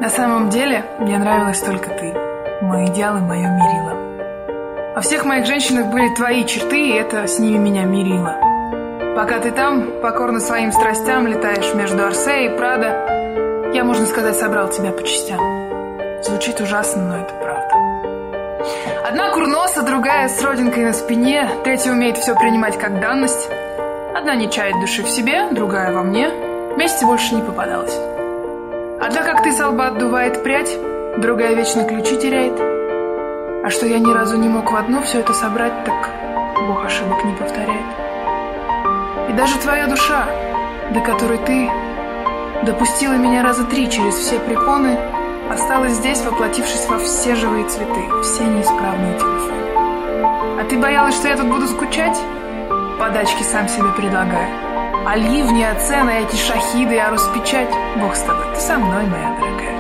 На самом деле, мне нравилась только ты. Мой идеал и мое мерило. Во всех моих женщинах были твои черты, и это с ними меня мирило. Пока ты там, покорно своим страстям, летаешь между Орсе и Прадо, я, можно сказать, собрал тебя по частям. Звучит ужасно, но это правда. Одна курноса, другая с родинкой на спине, третья умеет все принимать как данность. Одна не чает души в себе, другая во мне. Вместе больше не попадалась. Одна, как ты, со лба отдувает прядь, другая вечно ключи теряет. А что я ни разу не мог в одно все это собрать, так Бог ошибок не повторяет. И даже твоя душа, до которой ты допустила меня раза 3 через все препоны, осталась здесь, воплотившись во все живые цветы, все неисправные телефоны. А ты боялась, что я тут буду скучать? Подачки сам себе предлагаю. Оливни, оцены, эти шахиды, а распечать. Бог с тобой, ты со мной, моя дорогая.